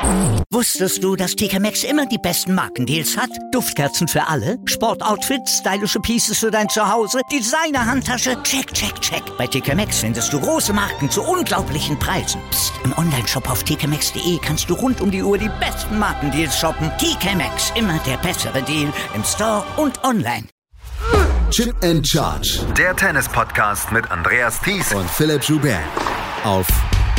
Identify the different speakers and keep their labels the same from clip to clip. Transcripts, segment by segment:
Speaker 1: Wusstest du, dass TK Maxx immer die besten Markendeals hat? Duftkerzen für alle, Sportoutfits, stylische Pieces für dein Zuhause, Designer-Handtasche, check, check, check. Bei TK Maxx findest du große Marken zu unglaublichen Preisen. Psst. Im Onlineshop auf tkmaxx.de kannst du rund um die Uhr die besten Markendeals shoppen. TK Maxx, immer der bessere Deal im Store und online.
Speaker 2: Chip and Charge.
Speaker 3: Der Tennis-Podcast mit Andreas Thies
Speaker 2: und Philipp Joubert. Auf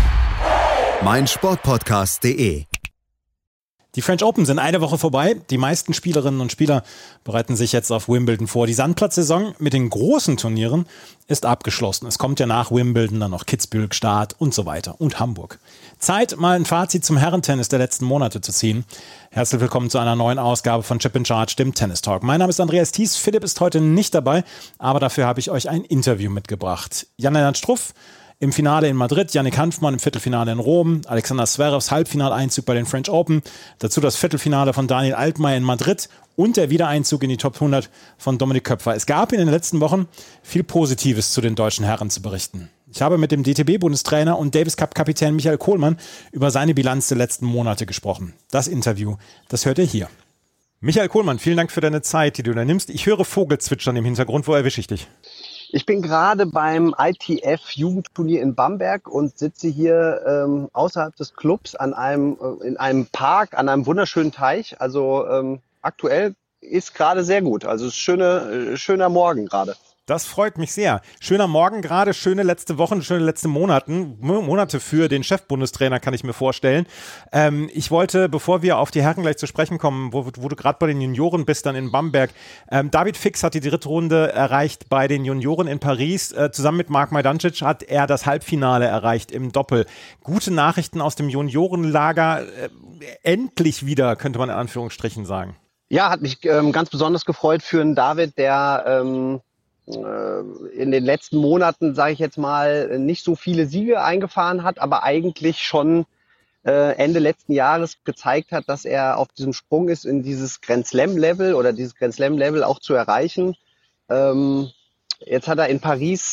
Speaker 2: meinsportpodcast.de.
Speaker 4: Die French Open sind eine Woche vorbei. Die meisten Spielerinnen und Spieler bereiten sich jetzt auf Wimbledon vor. Die Sandplatzsaison mit den großen Turnieren ist abgeschlossen. Es kommt ja nach Wimbledon dann noch Kitzbühel, Start und so weiter und Hamburg. Zeit, mal ein Fazit zum Herrentennis der letzten Monate zu ziehen. Herzlich willkommen zu einer neuen Ausgabe von Chip in Charge, dem Tennis Talk. Mein Name ist Andreas Thies. Philipp ist heute nicht dabei, aber dafür habe ich euch ein Interview mitgebracht. Jan-Lennart Struff im Finale in Madrid, Yannick Hanfmann im Viertelfinale in Rom, Alexander Zverevs Halbfinaleinzug bei den French Open, dazu das Viertelfinale von Daniel Altmaier in Madrid und der Wiedereinzug in die Top 100 von Dominik Köpfer. Es gab in den letzten Wochen viel Positives zu den deutschen Herren zu berichten. Ich habe mit dem DTB-Bundestrainer und Davis-Cup-Kapitän Michael Kohlmann über seine Bilanz der letzten Monate gesprochen. Das Interview, das hört ihr hier. Michael Kohlmann, vielen Dank für deine Zeit, die du da nimmst. Ich höre Vogelzwitschern im Hintergrund. Wo erwische ich dich?
Speaker 5: Ich bin gerade beim ITF-Jugendturnier in Bamberg und sitze hier außerhalb des Clubs in einem Park, an einem wunderschönen Teich. Also aktuell ist gerade sehr gut. Also es ist schöner Morgen gerade.
Speaker 4: Das freut mich sehr. Schöner Morgen gerade, schöne letzte Wochen, schöne letzte Monate für den Chefbundestrainer, kann ich mir vorstellen. Ich wollte, bevor wir auf die Herren gleich zu sprechen kommen, wo du gerade bei den Junioren bist, dann in Bamberg. David Fix hat die dritte Runde erreicht bei den Junioren in Paris. Zusammen mit Mark Majdancic hat er das Halbfinale erreicht im Doppel. Gute Nachrichten aus dem Juniorenlager. Endlich wieder, könnte man in Anführungsstrichen sagen.
Speaker 5: Ja, hat mich ganz besonders gefreut für einen David, der in den letzten Monaten, sage ich jetzt mal, nicht so viele Siege eingefahren hat, aber eigentlich schon Ende letzten Jahres gezeigt hat, dass er auf diesem Sprung ist, in dieses Grand Slam-Level oder dieses Grand Slam-Level auch zu erreichen. Jetzt hat er in Paris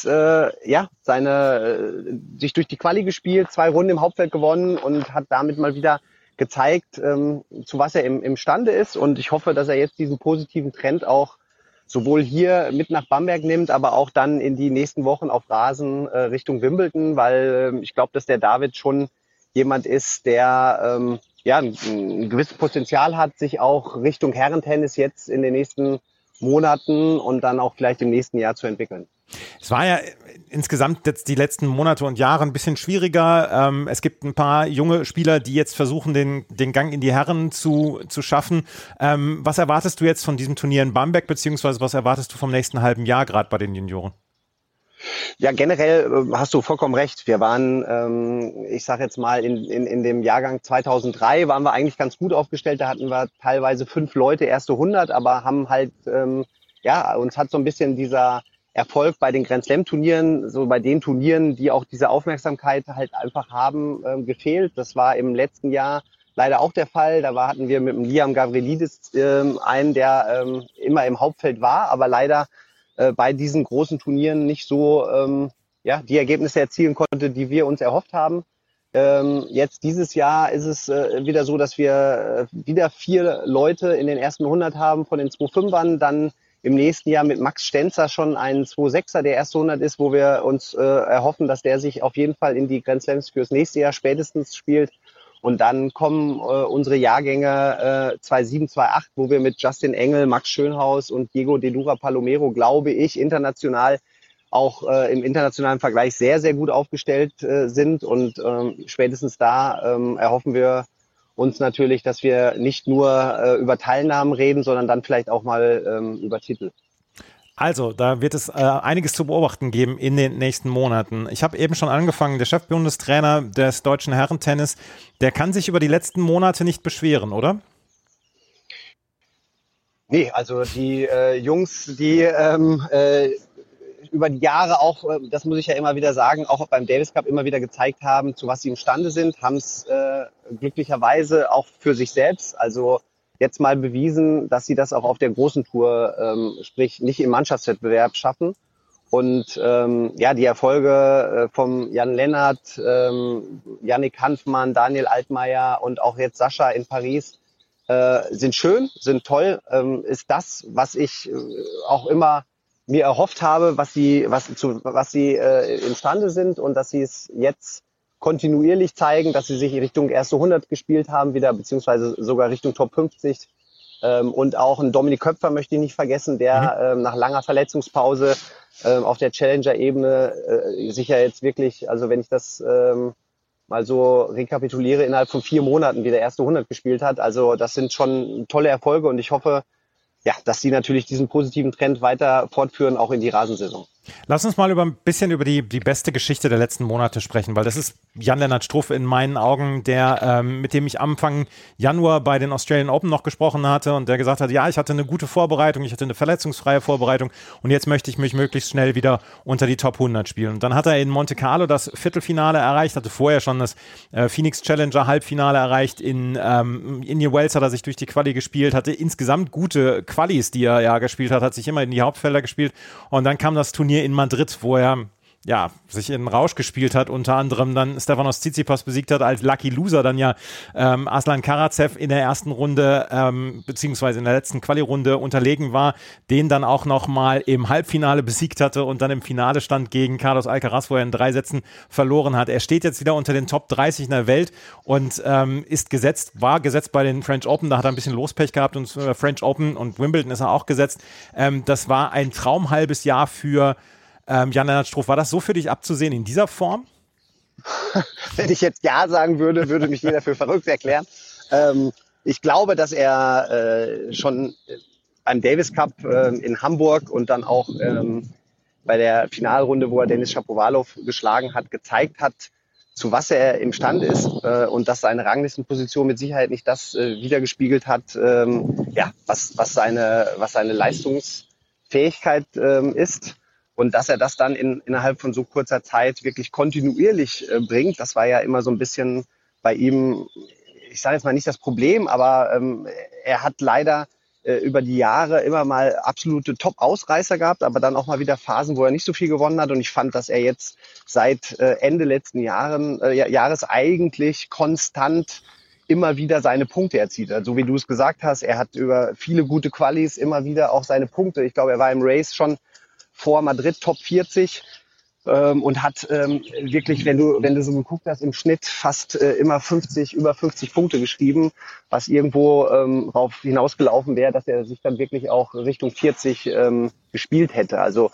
Speaker 5: sich durch die Quali gespielt, 2 Runden im Hauptfeld gewonnen und hat damit mal wieder gezeigt, zu was er imstande ist. Und ich hoffe, dass er jetzt diesen positiven Trend auch sowohl hier mit nach Bamberg nimmt, aber auch dann in die nächsten Wochen auf Rasen Richtung Wimbledon, weil ich glaube, dass der David schon jemand ist, der ein gewisses Potenzial hat, sich auch Richtung Herrentennis jetzt in den nächsten Monaten und dann auch vielleicht im nächsten Jahr zu entwickeln.
Speaker 4: Es war ja insgesamt jetzt die letzten Monate und Jahre ein bisschen schwieriger. Es gibt ein paar junge Spieler, die jetzt versuchen, den Gang in die Herren zu schaffen. Was erwartest du jetzt von diesem Turnier in Bamberg, beziehungsweise was erwartest du vom nächsten halben Jahr gerade bei den Junioren?
Speaker 5: Ja, generell hast du vollkommen recht. Wir waren, ich sage jetzt mal, in dem Jahrgang 2003 waren wir eigentlich ganz gut aufgestellt. Da hatten wir teilweise 5 Leute, erste 100, aber haben halt, uns hat so ein bisschen dieser Erfolg bei den Grand Slam Turnieren, so bei den Turnieren, die auch diese Aufmerksamkeit halt einfach haben, gefehlt. Das war im letzten Jahr leider auch der Fall. Da hatten wir mit dem Liam Gavrilidis einen, der immer im Hauptfeld war, aber leider bei diesen großen Turnieren nicht so die Ergebnisse erzielen konnte, die wir uns erhofft haben. Jetzt dieses Jahr ist es wieder so, dass wir wieder 4 Leute in den ersten 100 haben von den 2,5ern, dann im nächsten Jahr mit Max Stenzer schon einen 2,6er, der erste 100 ist, wo wir uns erhoffen, dass der sich auf jeden Fall in die Grand Slams fürs nächste Jahr spätestens spielt. Und dann kommen unsere Jahrgänge 2,7, 2,8, wo wir mit Justin Engel, Max Schönhaus und Diego de Lura Palomero, glaube ich, international auch im internationalen Vergleich sehr, sehr gut aufgestellt sind. Und spätestens da erhoffen wir uns natürlich, dass wir nicht nur über Teilnahmen reden, sondern dann vielleicht auch mal über Titel.
Speaker 4: Also, da wird es einiges zu beobachten geben in den nächsten Monaten. Ich habe eben schon angefangen, der Chefbundestrainer des deutschen Herrentennis, der kann sich über die letzten Monate nicht beschweren, oder?
Speaker 5: Nee, also die Jungs, die über die Jahre auch, das muss ich ja immer wieder sagen, auch beim Davis Cup immer wieder gezeigt haben, zu was sie imstande sind, haben es glücklicherweise auch für sich selbst, also jetzt mal bewiesen, dass sie das auch auf der großen Tour, sprich nicht im Mannschaftswettbewerb schaffen. Und die Erfolge vom Jan Lennart, Yannick Hanfmann, Daniel Altmaier und auch jetzt Sascha in Paris sind schön, sind toll. Ist das, was ich auch immer mir erhofft habe, was sie imstande sind, und dass sie es jetzt kontinuierlich zeigen, dass sie sich Richtung erste 100 gespielt haben wieder, beziehungsweise sogar Richtung Top 50. Und auch ein Dominik Köpfer möchte ich nicht vergessen, der nach langer Verletzungspause auf der Challenger-Ebene sich ja jetzt wirklich, also wenn ich das mal so rekapituliere, innerhalb von 4 Monaten wieder erste 100 gespielt hat. Also das sind schon tolle Erfolge, und ich hoffe, dass sie natürlich diesen positiven Trend weiter fortführen, auch in die Rasensaison.
Speaker 4: Lass uns mal ein bisschen über die beste Geschichte der letzten Monate sprechen, weil das ist Jan-Lennart Struff in meinen Augen, der mit dem ich Anfang Januar bei den Australian Open noch gesprochen hatte und der gesagt hat, ja, ich hatte eine gute Vorbereitung, ich hatte eine verletzungsfreie Vorbereitung und jetzt möchte ich mich möglichst schnell wieder unter die Top 100 spielen. Und dann hat er in Monte Carlo das Viertelfinale erreicht, hatte vorher schon das Phoenix Challenger Halbfinale erreicht, in Indian Wells hat er sich durch die Quali gespielt, hatte insgesamt gute Qualis, die er ja gespielt hat sich immer in die Hauptfelder gespielt, und dann kam das Turnier in Madrid, wo er sich in den Rausch gespielt hat, unter anderem dann Stefanos Tsitsipas besiegt hat, als Lucky Loser dann Aslan Karatsev in der ersten Runde, beziehungsweise in der letzten Quali-Runde unterlegen war, den dann auch nochmal im Halbfinale besiegt hatte und dann im Finale stand gegen Carlos Alcaraz, wo er in 3 Sätzen verloren hat. Er steht jetzt wieder unter den Top 30 in der Welt und war gesetzt bei den French Open, da hat er ein bisschen Lospech gehabt, und French Open und Wimbledon ist er auch gesetzt. Das war ein traumhalbes Jahr für Jan-Lennart Struff. War das so für dich abzusehen in dieser Form?
Speaker 5: Wenn ich jetzt Ja sagen würde, würde mich jeder für verrückt erklären. Ich glaube, dass er schon beim Davis Cup in Hamburg und dann auch bei der Finalrunde, wo er Denis Shapovalov geschlagen hat, gezeigt hat, zu was er imstande ist, und dass seine Ranglistenposition mit Sicherheit nicht das wiedergespiegelt hat, was seine Leistungsfähigkeit ist. Und dass er das dann innerhalb von so kurzer Zeit wirklich kontinuierlich bringt, das war ja immer so ein bisschen bei ihm, ich sage jetzt mal nicht das Problem, aber er hat leider über die Jahre immer mal absolute Top-Ausreißer gehabt, aber dann auch mal wieder Phasen, wo er nicht so viel gewonnen hat. Und ich fand, dass er jetzt seit Ende letzten Jahres eigentlich konstant immer wieder seine Punkte erzielt. Also wie du es gesagt hast, er hat über viele gute Qualis immer wieder auch seine Punkte. Ich glaube, er war im Race schon vor Madrid Top 40 und hat wirklich, wenn du so geguckt hast, im Schnitt fast immer über 50 Punkte geschrieben, was irgendwo darauf hinausgelaufen wäre, dass er sich dann wirklich auch Richtung 40 gespielt hätte. Also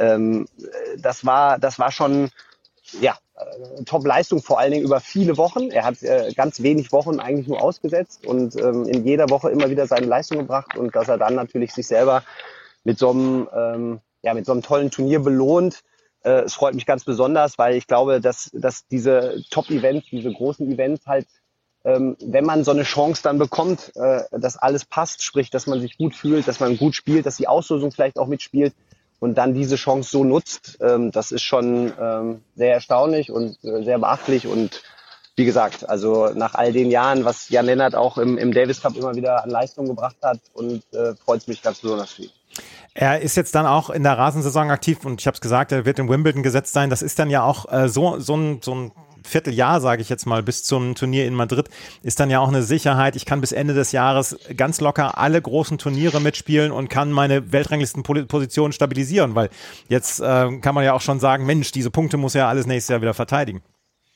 Speaker 5: das war schon Top-Leistung, vor allen Dingen über viele Wochen. Er hat ganz wenig Wochen eigentlich nur ausgesetzt und in jeder Woche immer wieder seine Leistung gebracht, und dass er dann natürlich sich selber mit so einem tollen Turnier belohnt. Es freut mich ganz besonders, weil ich glaube, dass diese Top-Events, diese großen Events halt, wenn man so eine Chance dann bekommt, dass alles passt, sprich, dass man sich gut fühlt, dass man gut spielt, dass die Auslosung vielleicht auch mitspielt und dann diese Chance so nutzt, das ist schon sehr erstaunlich und sehr beachtlich. Und wie gesagt, also nach all den Jahren, was Jan Lennart auch im Davis Cup immer wieder an Leistung gebracht hat, und freut es mich ganz besonders viel.
Speaker 4: Er ist jetzt dann auch in der Rasensaison aktiv, und ich habe es gesagt, er wird in Wimbledon gesetzt sein. Das ist dann ja auch so ein Vierteljahr, sage ich jetzt mal, bis zum Turnier in Madrid, ist dann ja auch eine Sicherheit. Ich kann bis Ende des Jahres ganz locker alle großen Turniere mitspielen und kann meine Weltranglistenposition stabilisieren, weil jetzt kann man ja auch schon sagen, Mensch, diese Punkte muss er alles nächstes Jahr wieder verteidigen.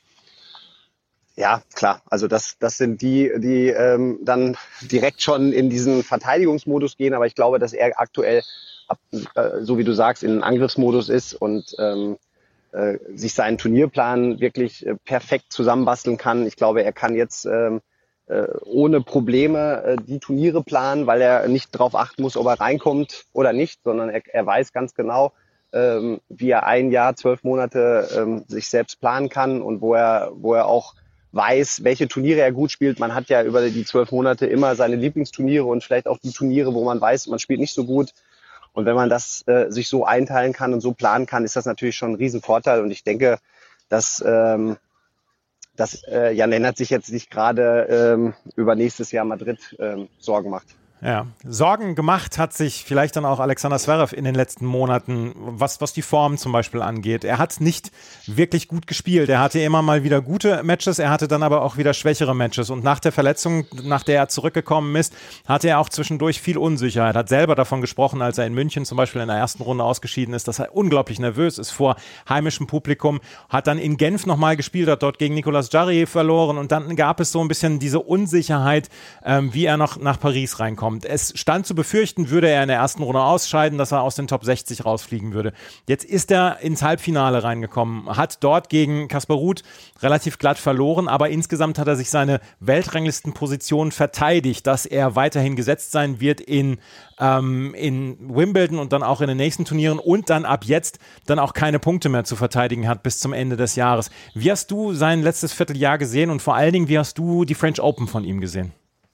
Speaker 5: Ja, klar. Also das sind die dann direkt schon in diesen Verteidigungsmodus gehen. Aber ich glaube, dass er aktuell, so wie du sagst, in Angriffsmodus ist und sich seinen Turnierplan wirklich perfekt zusammenbasteln kann. Ich glaube, er kann jetzt ohne Probleme die Turniere planen, weil er nicht darauf achten muss, ob er reinkommt oder nicht, sondern er weiß ganz genau, wie er 1 Jahr, 12 Monate sich selbst planen kann, und wo er auch weiß, welche Turniere er gut spielt. Man hat ja über die 12 Monate immer seine Lieblingsturniere und vielleicht auch die Turniere, wo man weiß, man spielt nicht so gut. Und wenn man das sich so einteilen kann und so planen kann, ist das natürlich schon ein Riesenvorteil. Und ich denke, dass Jan Lennart sich jetzt nicht gerade über nächstes Jahr Madrid Sorgen macht.
Speaker 4: Ja, Sorgen gemacht hat sich vielleicht dann auch Alexander Zverev in den letzten Monaten, was die Form zum Beispiel angeht. Er hat nicht wirklich gut gespielt. Er hatte immer mal wieder gute Matches, er hatte dann aber auch wieder schwächere Matches. Und nach der Verletzung, nach der er zurückgekommen ist, hatte er auch zwischendurch viel Unsicherheit. Hat selber davon gesprochen, als er in München zum Beispiel in der ersten Runde ausgeschieden ist, dass er unglaublich nervös ist vor heimischem Publikum. Hat dann in Genf nochmal gespielt, hat dort gegen Nicolas Jarry verloren. Und dann gab es so ein bisschen diese Unsicherheit, wie er noch nach Paris reinkommt. Es stand zu befürchten, würde er in der ersten Runde ausscheiden, dass er aus den Top 60 rausfliegen würde. Jetzt ist er ins Halbfinale reingekommen, hat dort gegen Kaspar Ruud relativ glatt verloren, aber insgesamt hat er sich seine Weltranglistenposition verteidigt, dass er weiterhin gesetzt sein wird in Wimbledon und dann auch in den nächsten Turnieren und dann ab jetzt dann auch keine Punkte mehr zu verteidigen hat bis zum Ende des Jahres. Wie hast du sein letztes Vierteljahr gesehen und vor allen Dingen, wie hast du die French Open von ihm gesehen?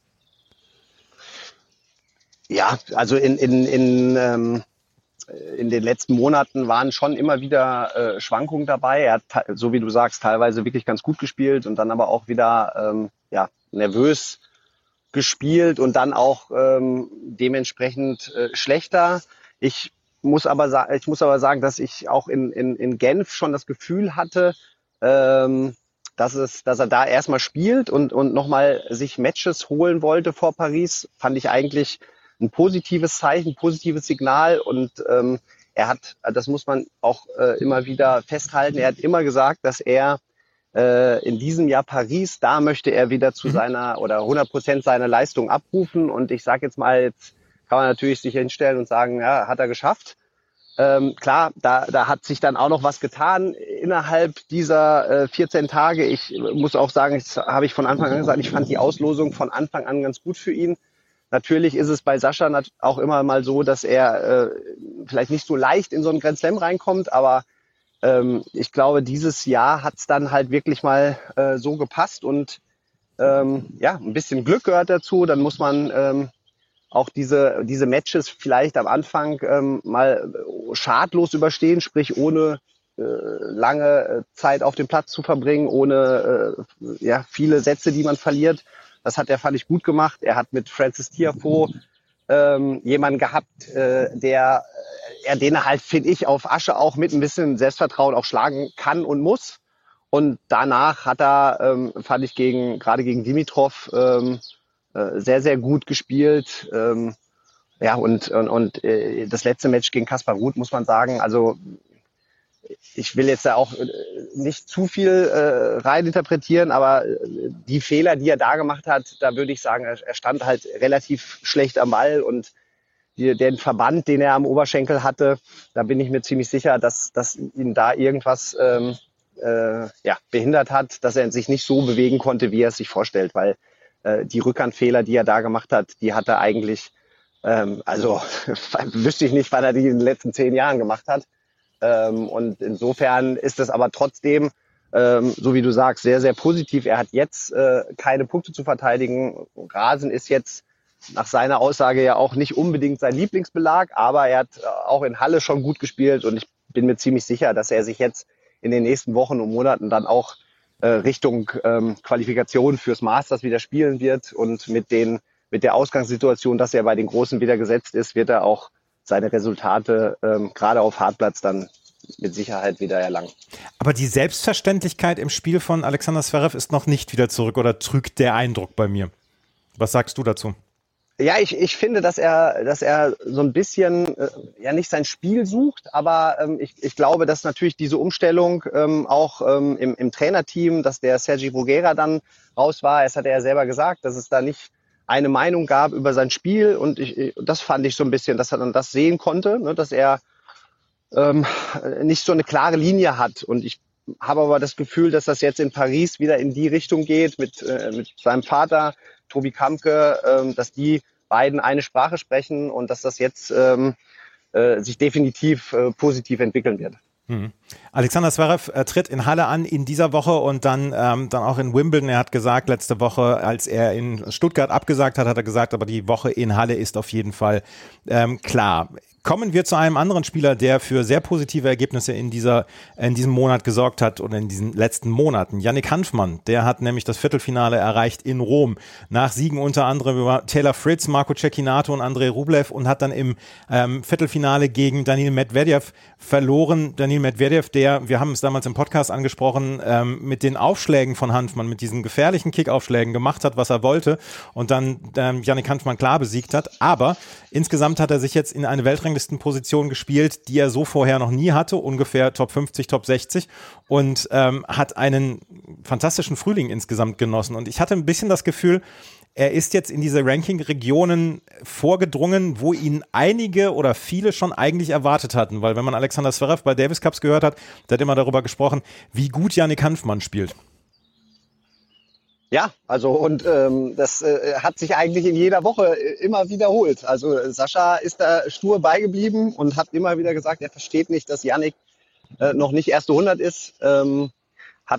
Speaker 5: Ja, also in den letzten Monaten waren schon immer wieder Schwankungen dabei. Er hat, so wie du sagst, teilweise wirklich ganz gut gespielt und dann aber auch wieder nervös gespielt und dann auch dementsprechend schlechter. Ich muss aber sagen, dass ich auch in Genf schon das Gefühl hatte, dass er da erstmal spielt und nochmal sich Matches holen wollte vor Paris, fand ich eigentlich ein positives Zeichen, ein positives Signal und er hat, das muss man auch immer wieder festhalten, er hat immer gesagt, dass er in diesem Jahr Paris, da möchte er wieder zu seiner oder 100% seiner Leistung abrufen und ich sage jetzt mal, jetzt kann man natürlich sich hinstellen und sagen, ja, hat er geschafft. Klar, da hat sich dann auch noch was getan innerhalb dieser 14 Tage. Ich muss auch sagen, das habe ich von Anfang an gesagt, ich fand die Auslosung von Anfang an ganz gut für ihn. Natürlich ist es bei Sascha auch immer mal so, dass er vielleicht nicht so leicht in so einen Grand Slam reinkommt, aber ich glaube, dieses Jahr hat es dann halt wirklich mal so gepasst und ein bisschen Glück gehört dazu. Dann muss man auch diese Matches vielleicht am Anfang mal schadlos überstehen, sprich ohne lange Zeit auf dem Platz zu verbringen, ohne viele Sätze, die man verliert. Das hat er, fand ich, gut gemacht. Er hat mit Frances Tiafoe jemanden gehabt, den er halt, finde ich, auf Asche auch mit ein bisschen Selbstvertrauen auch schlagen kann und muss. Und danach hat er, fand ich, gerade gegen Dimitrov sehr, sehr gut gespielt. Und das letzte Match gegen Kaspar Ruud, muss man sagen, also ich will jetzt da auch nicht zu viel reininterpretieren, aber die Fehler, die er da gemacht hat, da würde ich sagen, er stand halt relativ schlecht am Ball und den Verband, den er am Oberschenkel hatte, da bin ich mir ziemlich sicher, dass ihn da irgendwas behindert hat, dass er sich nicht so bewegen konnte, wie er es sich vorstellt, weil die Rückhandfehler, die er da gemacht hat, die hat er eigentlich, wüsste ich nicht, wann er die in den letzten 10 Jahren gemacht hat. Und insofern ist es aber trotzdem, so wie du sagst, sehr, sehr positiv. Er hat jetzt keine Punkte zu verteidigen. Rasen ist jetzt nach seiner Aussage ja auch nicht unbedingt sein Lieblingsbelag, aber er hat auch in Halle schon gut gespielt und ich bin mir ziemlich sicher, dass er sich jetzt in den nächsten Wochen und Monaten dann auch Richtung Qualifikation fürs Masters wieder spielen wird und mit der Ausgangssituation, dass er bei den Großen wieder gesetzt ist, wird er auch seine Resultate gerade auf Hartplatz dann mit Sicherheit wieder erlangen.
Speaker 4: Aber die Selbstverständlichkeit im Spiel von Alexander Zverev ist noch nicht wieder zurück oder trügt der Eindruck bei mir? Was sagst du dazu?
Speaker 5: Ja, ich finde, dass er so ein bisschen nicht sein Spiel sucht, aber ich glaube, dass natürlich diese Umstellung auch im Trainerteam, dass der Sergi Bruguera dann raus war, das hat er ja selber gesagt, dass es da nicht eine Meinung gab über sein Spiel und das fand ich so ein bisschen, dass er dann das sehen konnte, ne, dass er nicht so eine klare Linie hat und ich habe aber das Gefühl, dass das jetzt in Paris wieder in die Richtung geht mit seinem Vater Tobi Kampke, dass die beiden eine Sprache sprechen und dass das jetzt sich definitiv positiv entwickeln wird.
Speaker 4: Alexander Zverev tritt in Halle an in dieser Woche und dann auch in Wimbledon. Er hat gesagt, letzte Woche, als er in Stuttgart abgesagt hat, hat er gesagt, aber die Woche in Halle ist auf jeden Fall klar. Kommen wir zu einem anderen Spieler, der für sehr positive Ergebnisse in diesem Monat gesorgt hat oder in diesen letzten Monaten. Yannick Hanfmann, der hat nämlich das Viertelfinale erreicht in Rom. Nach Siegen unter anderem über Taylor Fritz, Marco Cecchinato und Andrei Rublev und hat dann im Viertelfinale gegen Daniil Medvedev verloren. Daniil Medvedev, der, wir haben es damals im Podcast angesprochen, mit den Aufschlägen von Hanfmann, mit diesen gefährlichen Kickaufschlägen gemacht hat, was er wollte und dann Yannick Hanfmann klar besiegt hat. Aber insgesamt hat er sich jetzt in eine Weltranglistenposition gespielt, die er so vorher noch nie hatte, ungefähr Top 50, Top 60 und hat einen fantastischen Frühling insgesamt genossen. Und ich hatte ein bisschen das Gefühl, er ist jetzt in diese Ranking-Regionen vorgedrungen, wo ihn einige oder viele schon eigentlich erwartet hatten, weil wenn man Alexander Zverev bei Davis Cups gehört hat, der hat immer darüber gesprochen, wie gut Yannick Hanfmann spielt.
Speaker 5: Ja, also und das hat sich eigentlich in jeder Woche immer wiederholt. Also Sascha ist da stur beigeblieben und hat immer wieder gesagt, er versteht nicht, dass Yannick noch nicht erste 100 ist. Hat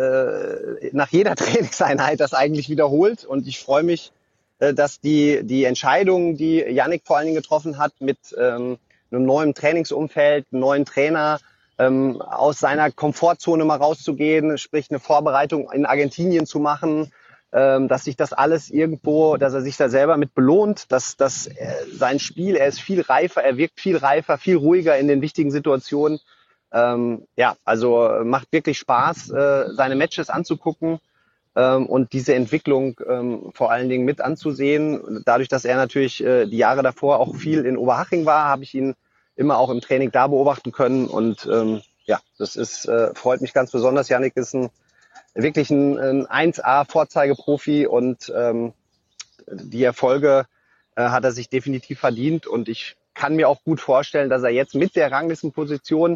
Speaker 5: nach jeder Trainingseinheit das eigentlich wiederholt und ich freue mich, dass die Entscheidung, die Yannick vor allen Dingen getroffen hat, mit einem neuen Trainingsumfeld, einem neuen Trainer, aus seiner Komfortzone mal rauszugehen, sprich eine Vorbereitung in Argentinien zu machen, dass sich das alles irgendwo, dass er sich da selber mit belohnt, dass sein Spiel, er ist viel reifer, er wirkt viel reifer, viel ruhiger in den wichtigen Situationen. Ja, also macht wirklich Spaß, seine Matches anzugucken und diese Entwicklung vor allen Dingen mit anzusehen. Dadurch, dass er natürlich die Jahre davor auch viel in Oberhaching war, habe ich ihn immer auch im Training da beobachten können und ja, das ist freut mich ganz besonders. Yannick ist wirklich ein 1A-Vorzeigeprofi und die Erfolge hat er sich definitiv verdient und ich kann mir auch gut vorstellen, dass er jetzt mit der Ranglistenposition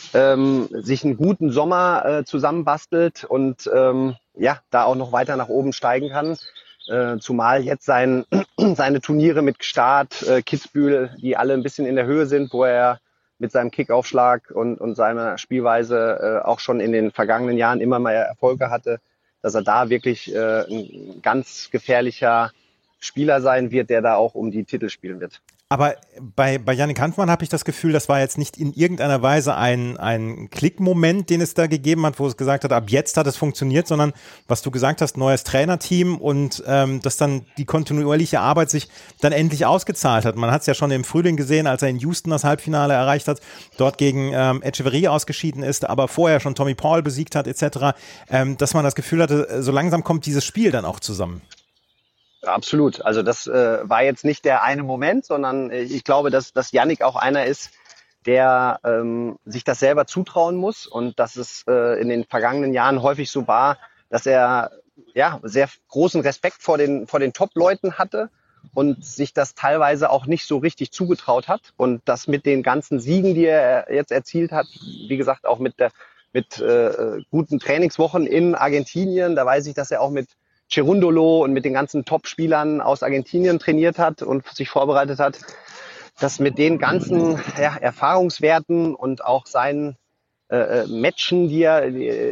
Speaker 5: sich einen guten Sommer zusammenbastelt und ja, da auch noch weiter nach oben steigen kann. Zumal jetzt seine Turniere mit Gstaad, Kitzbühel, die alle ein bisschen in der Höhe sind, wo er mit seinem Kickaufschlag und seiner Spielweise auch schon in den vergangenen Jahren immer mal Erfolge hatte, dass er da wirklich ein ganz gefährlicher Spieler sein wird, der da auch um die Titel spielen wird.
Speaker 4: Aber bei Yannick Hanfmann habe ich das Gefühl, das war jetzt nicht in irgendeiner Weise ein Klickmoment, den es da gegeben hat, wo es gesagt hat, ab jetzt hat es funktioniert, sondern was du gesagt hast, neues Trainerteam und dass dann die kontinuierliche Arbeit sich dann endlich ausgezahlt hat. Man hat es ja schon im Frühling gesehen, als er in Houston das Halbfinale erreicht hat, dort gegen Etcheverry ausgeschieden ist, aber vorher schon Tommy Paul besiegt hat etc., dass man das Gefühl hatte, so langsam kommt dieses Spiel dann auch zusammen.
Speaker 5: Absolut. Also das war jetzt nicht der eine Moment, sondern ich glaube, dass Yannick auch einer ist, der sich das selber zutrauen muss und dass es in den vergangenen Jahren häufig so war, dass er ja sehr großen Respekt vor den Top-Leuten hatte und sich das teilweise auch nicht so richtig zugetraut hat und das mit den ganzen Siegen, die er jetzt erzielt hat, wie gesagt auch mit guten Trainingswochen in Argentinien, da weiß ich, dass er auch mit Cerundolo und mit den ganzen Top-Spielern aus Argentinien trainiert hat und sich vorbereitet hat, dass mit den ganzen Erfahrungswerten und auch seinen Matchen, die er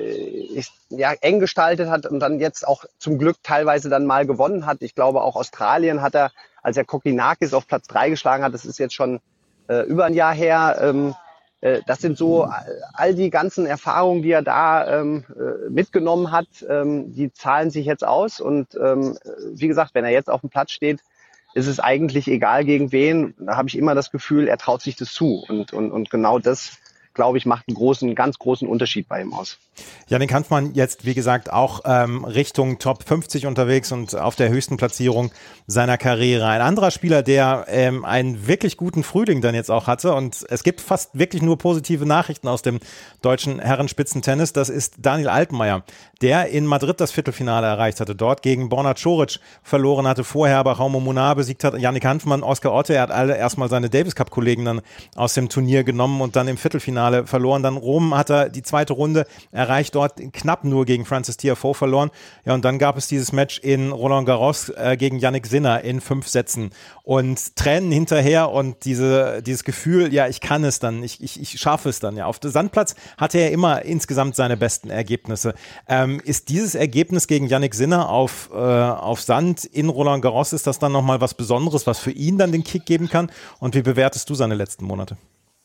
Speaker 5: eng gestaltet hat und dann jetzt auch zum Glück teilweise dann mal gewonnen hat. Ich glaube, auch Australien hat er, als er Kokkinakis auf Platz 3 geschlagen hat, das ist jetzt schon über ein Jahr her, das sind so all die ganzen Erfahrungen, die er da mitgenommen hat, die zahlen sich jetzt aus. Und wie gesagt, wenn er jetzt auf dem Platz steht, ist es eigentlich egal gegen wen. Da habe ich immer das Gefühl, er traut sich das zu. Und genau das, glaube ich, macht einen ganz großen Unterschied bei ihm aus.
Speaker 4: Yannick Hanfmann jetzt, wie gesagt, auch Richtung Top 50 unterwegs und auf der höchsten Platzierung seiner Karriere. Ein anderer Spieler, der einen wirklich guten Frühling dann jetzt auch hatte und es gibt fast wirklich nur positive Nachrichten aus dem deutschen Herrenspitzentennis, das ist Daniel Altmaier, der in Madrid das Viertelfinale erreicht hatte, dort gegen Borna Coric verloren hatte, vorher aber Jaume Munar besiegt hat, Yannick Hanfmann, Oscar Otte, er hat alle erstmal seine Davis Cup Kollegen dann aus dem Turnier genommen und dann im Viertelfinale Viertelfinale verloren. Dann Rom hat er die zweite Runde erreicht, dort knapp nur gegen Frances Tiafoe verloren. Ja, und dann gab es dieses Match in Roland Garros gegen Jannik Sinner in 5 Sätzen. Und Tränen hinterher und dieses Gefühl, ja, ich kann es dann, ich schaffe es dann. Ja, auf dem Sandplatz hatte er immer insgesamt seine besten Ergebnisse. Ist dieses Ergebnis gegen Jannik Sinner auf Sand in Roland Garros, ist das dann nochmal was Besonderes, was für ihn dann den Kick geben kann? Und wie bewertest du seine letzten Monate?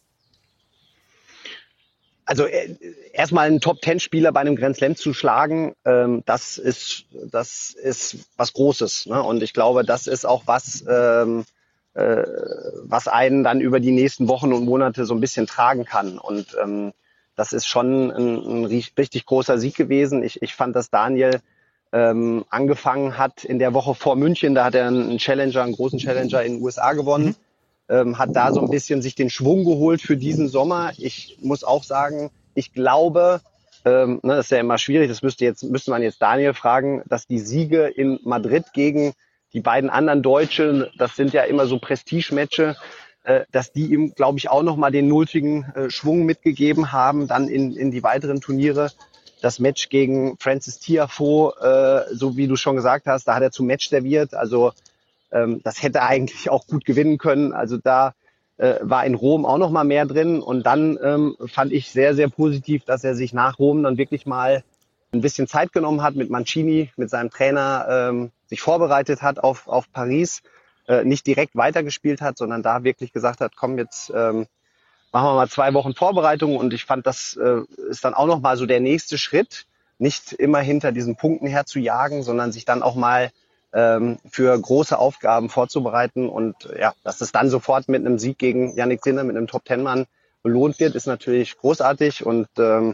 Speaker 5: Also erstmal einen Top-10-Spieler bei einem Grand Slam zu schlagen, das ist was Großes. Ne? Und ich glaube, das ist auch was einen dann über die nächsten Wochen und Monate so ein bisschen tragen kann. Und das ist schon ein richtig großer Sieg gewesen. Ich fand, dass Daniel angefangen hat in der Woche vor München. Da hat er einen großen Challenger in den USA gewonnen. Hat da so ein bisschen sich den Schwung geholt für diesen Sommer. Ich muss auch sagen, ich glaube, das ist ja immer schwierig, das müsste man jetzt Daniel fragen, dass die Siege in Madrid gegen die beiden anderen Deutschen, das sind ja immer so Prestige-Matches, dass die ihm, glaube ich, auch nochmal den nötigen Schwung mitgegeben haben, dann in die weiteren Turniere. Das Match gegen Frances Tiafoe, so wie du schon gesagt hast, da hat er zum Match serviert, also das hätte er eigentlich auch gut gewinnen können. Also da war in Rom auch noch mal mehr drin. Und dann fand ich sehr, sehr positiv, dass er sich nach Rom dann wirklich mal ein bisschen Zeit genommen hat mit Mancini, mit seinem Trainer, sich vorbereitet hat auf Paris, nicht direkt weitergespielt hat, sondern da wirklich gesagt hat, komm, jetzt machen wir mal 2 Wochen Vorbereitung. Und ich fand, das ist dann auch noch mal so der nächste Schritt, nicht immer hinter diesen Punkten her zu jagen, sondern sich dann auch mal für große Aufgaben vorzubereiten. Und ja, dass das dann sofort mit einem Sieg gegen Jannik Sinner, mit einem Top-10-Mann belohnt wird, ist natürlich großartig. Und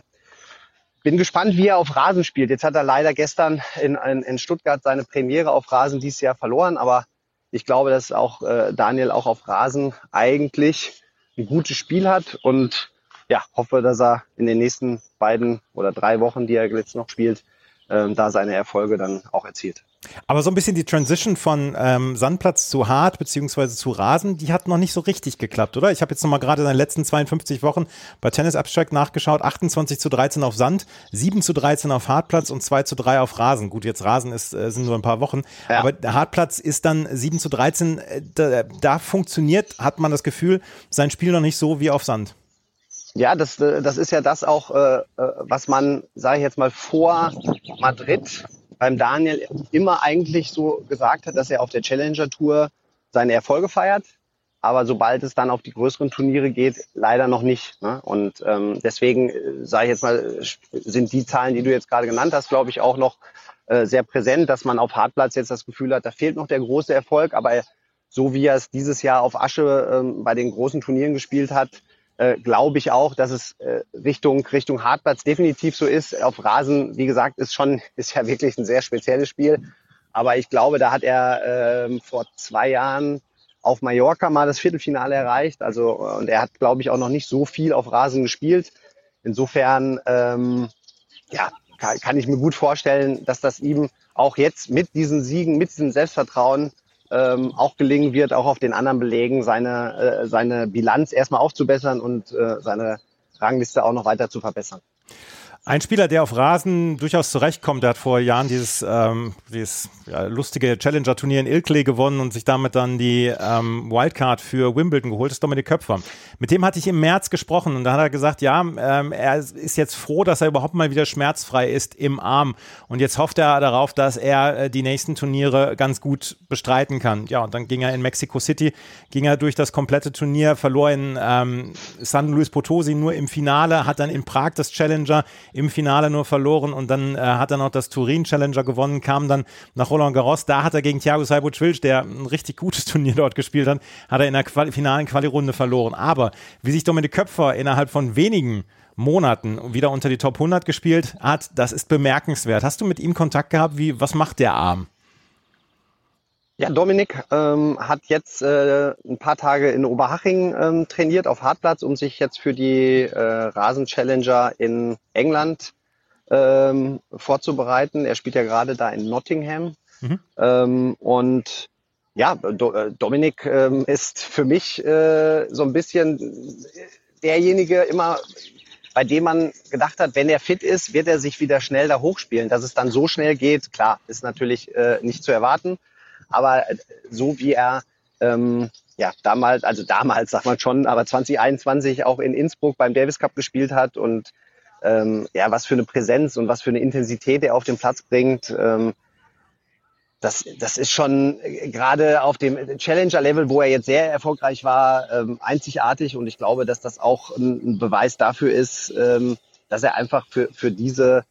Speaker 5: bin gespannt, wie er auf Rasen spielt. Jetzt hat er leider gestern in Stuttgart seine Premiere auf Rasen dieses Jahr verloren. Aber ich glaube, dass auch Daniel auch auf Rasen eigentlich ein gutes Spiel hat. Und ja, hoffe, dass er in den nächsten 2 oder 3 Wochen, die er jetzt noch spielt, da seine Erfolge dann auch erzielt.
Speaker 4: Aber so ein bisschen die Transition von Sandplatz zu Hart beziehungsweise zu Rasen, die hat noch nicht so richtig geklappt, oder? Ich habe jetzt nochmal gerade in den letzten 52 Wochen bei Tennis Abstract nachgeschaut, 28:13 auf Sand, 7:13 auf Hartplatz und 2:3 auf Rasen. Gut, jetzt Rasen sind nur ein paar Wochen, ja. Aber der Hartplatz ist dann 7:13, da funktioniert, hat man das Gefühl, sein Spiel noch nicht so wie auf Sand.
Speaker 5: Ja, das ist ja das auch, was man, sage ich jetzt mal, vor Madrid beim Daniel immer eigentlich so gesagt hat, dass er auf der Challenger Tour seine Erfolge feiert. Aber sobald es dann auf die größeren Turniere geht, leider noch nicht. Ne? Und deswegen, sage ich jetzt mal, sind die Zahlen, die du jetzt gerade genannt hast, glaube ich, auch noch sehr präsent, dass man auf Hartplatz jetzt das Gefühl hat, da fehlt noch der große Erfolg. Aber so wie er es dieses Jahr auf Asche bei den großen Turnieren gespielt hat, glaube ich auch, dass es Richtung Hartplatz definitiv so ist. Auf Rasen, wie gesagt, ist ja wirklich ein sehr spezielles Spiel. Aber ich glaube, da hat er vor 2 Jahren auf Mallorca mal das Viertelfinale erreicht. Also, und er hat, glaube ich, auch noch nicht so viel auf Rasen gespielt. Insofern, ja, kann ich mir gut vorstellen, dass das ihm auch jetzt mit diesen Siegen, mit diesem Selbstvertrauen auch gelingen wird, auch auf den anderen Belegen seine Bilanz erstmal aufzubessern und seine Rangliste auch noch weiter zu verbessern.
Speaker 4: Ein Spieler, der auf Rasen durchaus zurechtkommt, der hat vor Jahren dieses lustige Challenger-Turnier in Ilkley gewonnen und sich damit dann die Wildcard für Wimbledon geholt, ist Dominik Köpfer. Mit dem hatte ich im März gesprochen und da hat er gesagt, ja, er ist jetzt froh, dass er überhaupt mal wieder schmerzfrei ist im Arm und jetzt hofft er darauf, dass er die nächsten Turniere ganz gut bestreiten kann. Ja, und dann ging er in Mexico City, durch das komplette Turnier, verlor in San Luis Potosi nur im Finale, hat dann in Prag das Challenger im Finale nur verloren und dann hat er noch das Turin Challenger gewonnen, kam dann nach Roland Garros, da hat er gegen Thiago Seibold-Wilch, der ein richtig gutes Turnier dort gespielt hat, hat er in der finalen Quali-Runde verloren. Aber wie sich Dominik Köpfer innerhalb von wenigen Monaten wieder unter die Top 100 gespielt hat, das ist bemerkenswert. Hast du mit ihm Kontakt gehabt? Was macht der Arm?
Speaker 5: Ja, Dominik hat jetzt ein paar Tage in Oberhaching trainiert auf Hartplatz, um sich jetzt für die Rasen-Challenger in England vorzubereiten. Er spielt ja gerade da in Nottingham. Und ja, Dominik ist für mich so ein bisschen derjenige immer, bei dem man gedacht hat, wenn er fit ist, wird er sich wieder schnell da hochspielen. Dass es dann so schnell geht, klar, ist natürlich nicht zu erwarten. Aber so wie er damals sagt man schon, aber 2021 auch in Innsbruck beim Davis Cup gespielt hat und was für eine Präsenz und was für eine Intensität er auf den Platz bringt, das ist schon gerade auf dem Challenger-Level, wo er jetzt sehr erfolgreich war, einzigartig. Und ich glaube, dass das auch ein Beweis dafür ist, dass er einfach für diese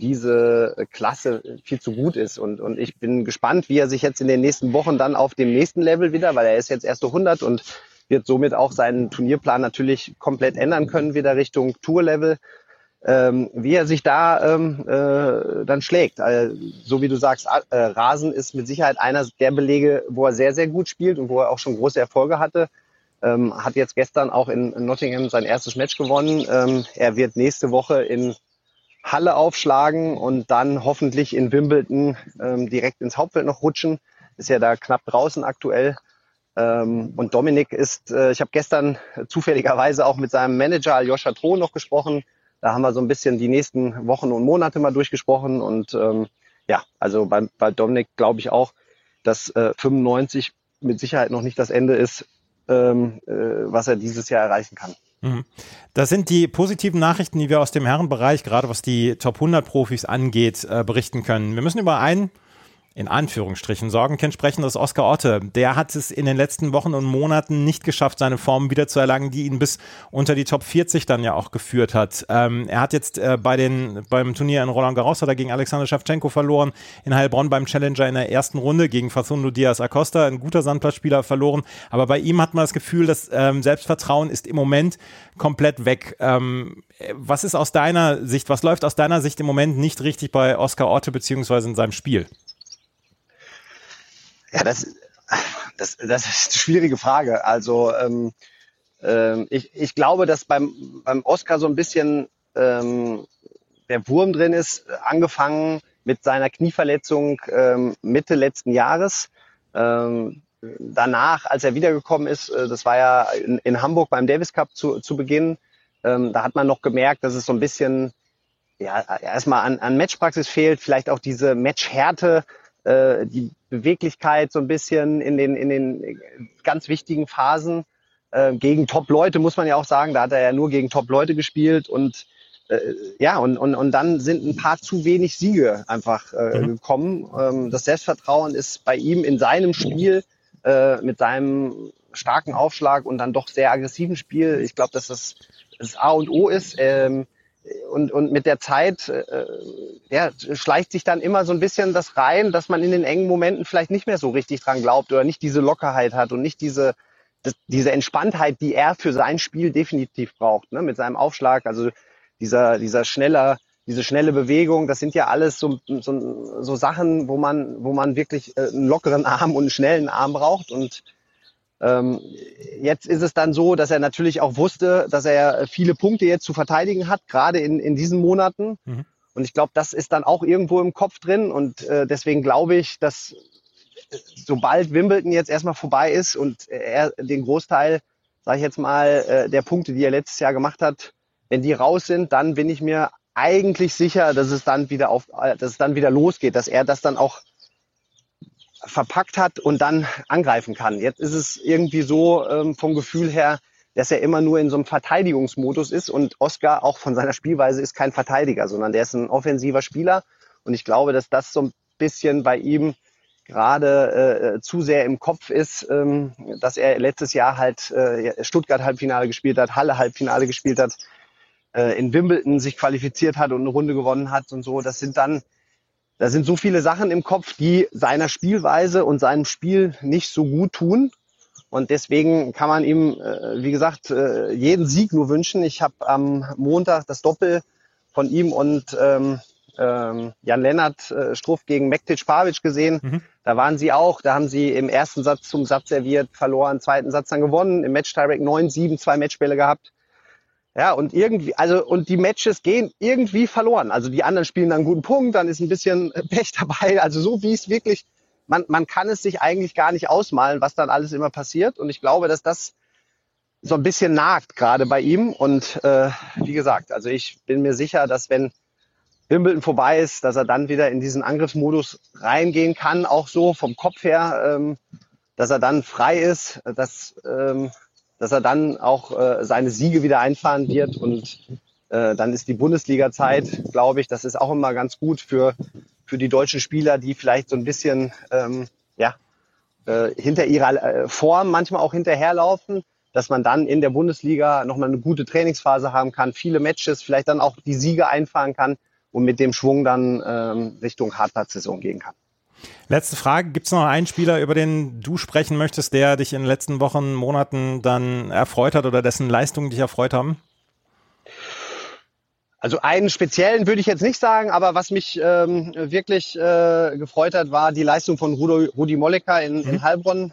Speaker 5: Klasse viel zu gut ist. Und ich bin gespannt, wie er sich jetzt in den nächsten Wochen dann auf dem nächsten Level wieder, weil er ist jetzt erste 100 und wird somit auch seinen Turnierplan natürlich komplett ändern können, wieder Richtung Tour-Level. Wie er sich da dann schlägt. So wie du sagst, Rasen ist mit Sicherheit einer der Belege, wo er sehr, sehr gut spielt und wo er auch schon große Erfolge hatte. Hat jetzt gestern auch in Nottingham sein erstes Match gewonnen. Er wird nächste Woche in Halle aufschlagen und dann hoffentlich in Wimbledon direkt ins Hauptfeld noch rutschen. Ist ja da knapp draußen aktuell. Und Dominik ist, ich habe gestern zufälligerweise auch mit seinem Manager Aljoscha Troh noch gesprochen. Da haben wir so ein bisschen die nächsten Wochen und Monate mal durchgesprochen. Und also bei Dominik glaube ich auch, dass 95 mit Sicherheit noch nicht das Ende ist, was er dieses Jahr erreichen kann.
Speaker 4: Das sind die positiven Nachrichten, die wir aus dem Herrenbereich, gerade was die Top 100 Profis angeht, berichten können. Wir müssen über einen, in Anführungsstrichen, Sorgenkind sprechen, das ist Oscar Otte. Der hat es in den letzten Wochen und Monaten nicht geschafft, seine Form wiederzuerlangen, die ihn bis unter die Top 40 dann ja auch geführt hat. Er hat jetzt beim Turnier in Roland Garros hat er gegen Alexander Schewtschenko verloren, in Heilbronn beim Challenger in der ersten Runde gegen Facundo Diaz Acosta, ein guter Sandplatzspieler, verloren. Aber bei ihm hat man das Gefühl, das Selbstvertrauen ist im Moment komplett weg. Was ist aus deiner Sicht, was läuft aus deiner Sicht im Moment nicht richtig bei Oscar Otte beziehungsweise in seinem Spiel?
Speaker 5: Ja, das ist eine schwierige Frage. Also ich glaube, dass beim Oscar so ein bisschen der Wurm drin ist, angefangen mit seiner Knieverletzung Mitte letzten Jahres. Danach, als er wiedergekommen ist, das war ja in Hamburg beim Davis Cup zu Beginn, da hat man noch gemerkt, dass es so ein bisschen erstmal an Matchpraxis fehlt, vielleicht auch diese Matchhärte, die Beweglichkeit so ein bisschen in den ganz wichtigen Phasen gegen Top-Leute, muss man ja auch sagen. Da hat er ja nur gegen Top-Leute gespielt und und dann sind ein paar zu wenig Siege einfach gekommen. Das Selbstvertrauen ist bei ihm in seinem Spiel mit seinem starken Aufschlag und dann doch sehr aggressiven Spiel. Ich glaube, dass das A und O ist. Und mit der Zeit schleicht sich dann immer so ein bisschen das rein, dass man in den engen Momenten vielleicht nicht mehr so richtig dran glaubt oder nicht diese Lockerheit hat und nicht diese Entspanntheit, die er für sein Spiel definitiv braucht, ne? Mit seinem Aufschlag, also diese schnelle Bewegung, das sind ja alles so Sachen, wo man wirklich einen lockeren Arm und einen schnellen Arm braucht. Und jetzt ist es dann so, dass er natürlich auch wusste, dass er viele Punkte jetzt zu verteidigen hat, gerade in diesen Monaten. Mhm. Und ich glaube, das ist dann auch irgendwo im Kopf drin. Und deswegen glaube ich, dass sobald Wimbledon jetzt erstmal vorbei ist und er den Großteil, sage ich jetzt mal, der Punkte, die er letztes Jahr gemacht hat, wenn die raus sind, dann bin ich mir eigentlich sicher, dass es dann wieder losgeht, dass er das dann auch verpackt hat und dann angreifen kann. Jetzt ist es irgendwie so vom Gefühl her, dass er immer nur in so einem Verteidigungsmodus ist und Oscar auch von seiner Spielweise ist kein Verteidiger, sondern der ist ein offensiver Spieler und ich glaube, dass das so ein bisschen bei ihm gerade zu sehr im Kopf ist, dass er letztes Jahr halt Stuttgart Halbfinale gespielt hat, Halle Halbfinale gespielt hat, in Wimbledon sich qualifiziert hat und eine Runde gewonnen hat und so. Da sind so viele Sachen im Kopf, die seiner Spielweise und seinem Spiel nicht so gut tun. Und deswegen kann man ihm, wie gesagt, jeden Sieg nur wünschen. Ich habe am Montag das Doppel von ihm und Jan-Lennart Struff gegen Mektic Pavic gesehen. Mhm. Da haben sie im ersten Satz zum Satz serviert, verloren, zweiten Satz dann gewonnen, im Match-Tiebreak 9-7, 2 Matchbälle gehabt. Ja, und die Matches gehen irgendwie verloren. Also die anderen spielen dann einen guten Punkt, dann ist ein bisschen Pech dabei. Also so wie es wirklich, man kann es sich eigentlich gar nicht ausmalen, was dann alles immer passiert. Und ich glaube, dass das so ein bisschen nagt gerade bei ihm. Und wie gesagt, also ich bin mir sicher, dass wenn Wimbledon vorbei ist, dass er dann wieder in diesen Angriffsmodus reingehen kann, auch so vom Kopf her, dass er dann frei ist, dass er dann auch seine Siege wieder einfahren wird. Und dann ist die Bundesliga-Zeit, glaube ich, das ist auch immer ganz gut für die deutschen Spieler, die vielleicht so ein bisschen hinter ihrer Form manchmal auch hinterherlaufen, dass man dann in der Bundesliga nochmal eine gute Trainingsphase haben kann, viele Matches, vielleicht dann auch die Siege einfahren kann und mit dem Schwung dann Richtung Hartplatzsaison gehen kann.
Speaker 4: Letzte Frage, gibt es noch einen Spieler, über den du sprechen möchtest, der dich in den letzten Wochen, Monaten dann erfreut hat oder dessen Leistungen dich erfreut haben?
Speaker 5: Also einen speziellen würde ich jetzt nicht sagen, aber was mich wirklich gefreut hat, war die Leistung von Rudi Molleker in Heilbronn.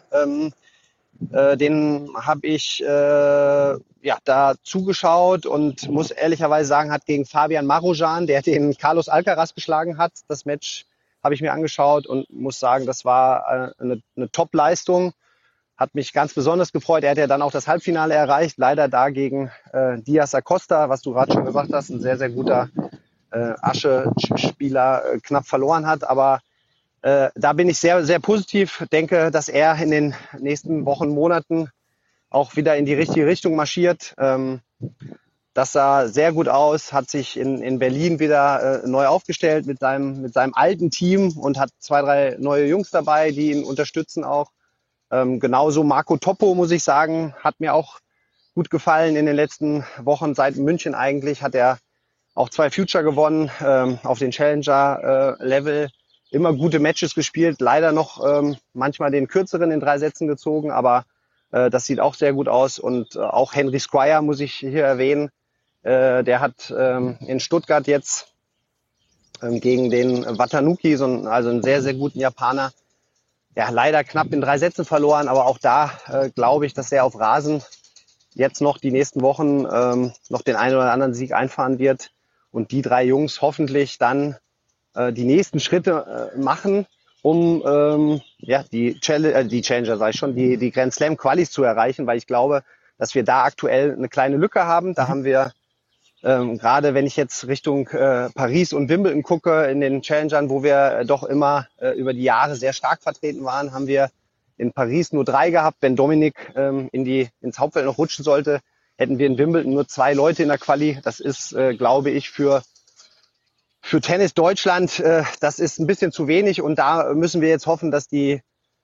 Speaker 5: Den habe ich da zugeschaut und muss ehrlicherweise sagen, hat gegen Fabian Marozsan, der den Carlos Alcaraz geschlagen hat, das Match habe ich mir angeschaut und muss sagen, das war eine Top-Leistung. Hat mich ganz besonders gefreut. Er hat ja dann auch das Halbfinale erreicht. Leider da gegen Diaz Acosta, was du gerade schon gesagt hast, ein sehr, sehr guter Asche-Spieler knapp verloren hat. Aber da bin ich sehr, sehr positiv. Denke, dass er in den nächsten Wochen, Monaten auch wieder in die richtige Richtung marschiert. Das sah sehr gut aus, hat sich in Berlin wieder neu aufgestellt mit seinem alten Team und hat 2, 3 neue Jungs dabei, die ihn unterstützen auch. Genauso Marco Toppo, muss ich sagen, hat mir auch gut gefallen in den letzten Wochen. Seit München eigentlich hat er auch 2 Future gewonnen, auf den Challenger-Level. Immer gute Matches gespielt, leider noch manchmal den kürzeren in 3 Sätzen gezogen, aber das sieht auch sehr gut aus. Und auch Henry Squire muss ich hier erwähnen. Der hat in Stuttgart jetzt gegen den Watanuki, also einen sehr, sehr guten Japaner, ja, leider knapp in 3 Sätzen verloren, aber auch da glaube ich, dass er auf Rasen jetzt noch die nächsten Wochen noch den einen oder anderen Sieg einfahren wird und die 3 Jungs hoffentlich dann die nächsten Schritte machen, um die Challenger, sag ich schon, die Grand Slam Qualis zu erreichen, weil ich glaube, dass wir da aktuell eine kleine Lücke haben. Da haben wir gerade, wenn ich jetzt Richtung Paris und Wimbledon gucke, in den Challengern, wo wir doch immer über die Jahre sehr stark vertreten waren, haben wir in Paris nur 3 gehabt. Wenn Dominik ins Hauptfeld noch rutschen sollte, hätten wir in Wimbledon nur 2 Leute in der Quali. Das ist, glaube ich, für Tennis Deutschland, das ist ein bisschen zu wenig. Und da müssen wir jetzt hoffen, dass die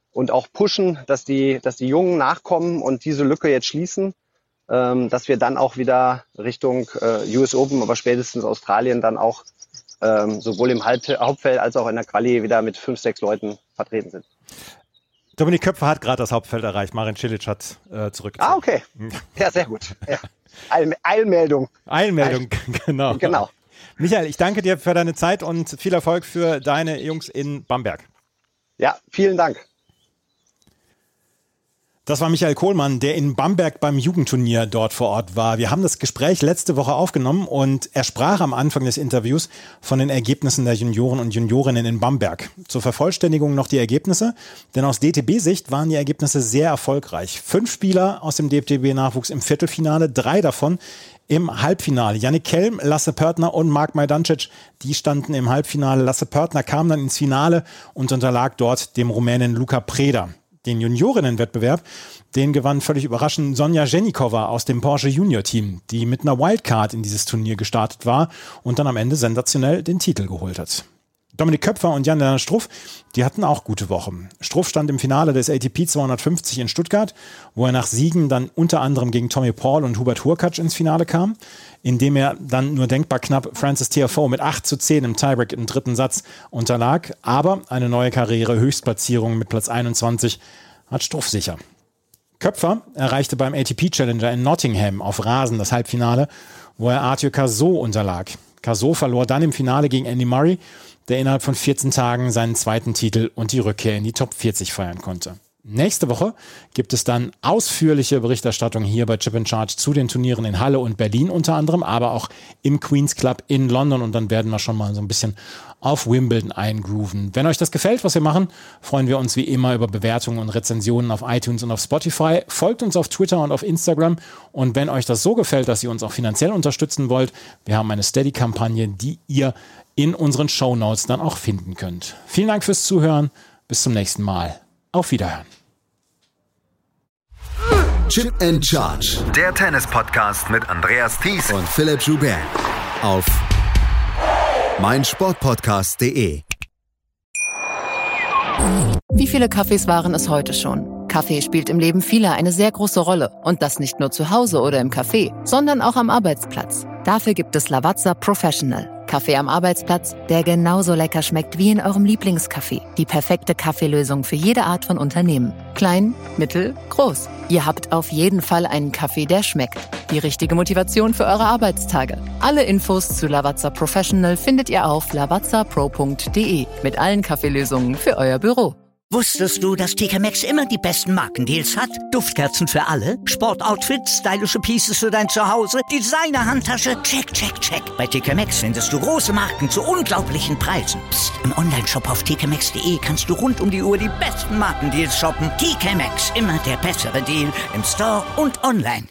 Speaker 5: Jungen nachkommen und diese Lücke jetzt schließen. Dass wir dann auch wieder Richtung US Open, aber spätestens Australien dann auch sowohl im Hauptfeld als auch in der Quali wieder mit 5, 6 Leuten vertreten sind.
Speaker 4: Dominik Köpfer hat gerade das Hauptfeld erreicht. Marin Cilic hat zurückgezogen.
Speaker 5: Ah, okay. Ja, sehr gut. Ja. Eilmeldung.
Speaker 4: Eilmeldung, genau.
Speaker 5: Genau.
Speaker 4: Michael, ich danke dir für deine Zeit und viel Erfolg für deine Jungs in Bamberg.
Speaker 5: Ja, vielen Dank.
Speaker 4: Das war Michael Kohlmann, der in Bamberg beim Jugendturnier dort vor Ort war. Wir haben das Gespräch letzte Woche aufgenommen und er sprach am Anfang des Interviews von den Ergebnissen der Junioren und Juniorinnen in Bamberg. Zur Vervollständigung noch die Ergebnisse, denn aus DTB-Sicht waren die Ergebnisse sehr erfolgreich. 5 Spieler aus dem DTB-Nachwuchs im Viertelfinale, 3 davon im Halbfinale. Yannick Kelm, Lasse Pörtner und Mark Majdancic, die standen im Halbfinale. Lasse Pörtner kam dann ins Finale und unterlag dort dem Rumänen Luca Preda. Den Juniorinnenwettbewerb, den gewann völlig überraschend Sonja Ženíková aus dem Porsche Junior Team, die mit einer Wildcard in dieses Turnier gestartet war und dann am Ende sensationell den Titel geholt hat. Dominik Köpfer und Jan-Lennart Struff, die hatten auch gute Wochen. Struff stand im Finale des ATP 250 in Stuttgart, wo er nach Siegen dann unter anderem gegen Tommy Paul und Hubert Hurkacz ins Finale kam, indem er dann nur denkbar knapp Francis Tiafoe mit 8:10 im Tiebreak im 3. Satz unterlag. Aber eine neue Karriere, Höchstplatzierung mit Platz 21, hat Struff sicher. Köpfer erreichte beim ATP Challenger in Nottingham auf Rasen das Halbfinale, wo er Arthur Cazaux unterlag. Cazaux verlor dann im Finale gegen Andy Murray, der innerhalb von 14 Tagen seinen 2. Titel und die Rückkehr in die Top 40 feiern konnte. Nächste Woche gibt es dann ausführliche Berichterstattung hier bei Chip in Charge zu den Turnieren in Halle und Berlin unter anderem, aber auch im Queen's Club in London und dann werden wir schon mal so ein bisschen auf Wimbledon eingrooven. Wenn euch das gefällt, was wir machen, freuen wir uns wie immer über Bewertungen und Rezensionen auf iTunes und auf Spotify. Folgt uns auf Twitter und auf Instagram und wenn euch das so gefällt, dass ihr uns auch finanziell unterstützen wollt, wir haben eine Steady-Kampagne, die ihr in unseren Shownotes dann auch finden könnt. Vielen Dank fürs Zuhören. Bis zum nächsten Mal. Auf Wiederhören.
Speaker 2: Chip and Charge.
Speaker 3: Der Tennis-Podcast mit Andreas Thies
Speaker 2: Und Philipp Joubert. Auf meinsportpodcast.de.
Speaker 6: Wie viele Kaffees waren es heute schon? Kaffee spielt im Leben vieler eine sehr große Rolle. Und das nicht nur zu Hause oder im Café, sondern auch am Arbeitsplatz. Dafür gibt es Lavazza Professional. Kaffee am Arbeitsplatz, der genauso lecker schmeckt wie in eurem Lieblingscafé. Die perfekte Kaffeelösung für jede Art von Unternehmen. Klein, mittel, groß. Ihr habt auf jeden Fall einen Kaffee, der schmeckt. Die richtige Motivation für eure Arbeitstage. Alle Infos zu Lavazza Professional findet ihr auf lavazzapro.de mit allen Kaffeelösungen für euer Büro.
Speaker 1: Wusstest du, dass TK Maxx immer die besten Markendeals hat? Duftkerzen für alle, Sportoutfits, stylische Pieces für dein Zuhause, Designer-Handtasche, check, check, check. Bei TK Maxx findest du große Marken zu unglaublichen Preisen. Psst. Im Onlineshop auf tkmaxx.de kannst du rund um die Uhr die besten Markendeals shoppen. TK Maxx, immer der bessere Deal im Store und online.